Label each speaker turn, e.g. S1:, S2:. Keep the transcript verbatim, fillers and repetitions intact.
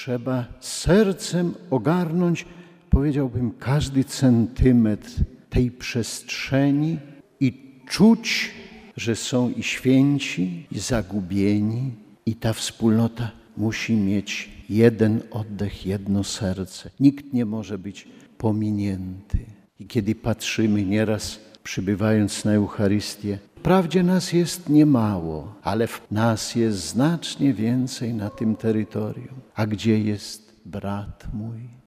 S1: trzeba sercem ogarnąć, powiedziałbym, każdy centymetr tej przestrzeni i czuć, że są i święci, i zagubieni, i ta wspólnota musi mieć jeden oddech, jedno serce. Nikt nie może być pominięty. I kiedy patrzymy nieraz, przybywając na Eucharystię, wprawdzie nas jest niemało, ale w nas jest znacznie więcej na tym terytorium. A gdzie jest brat mój?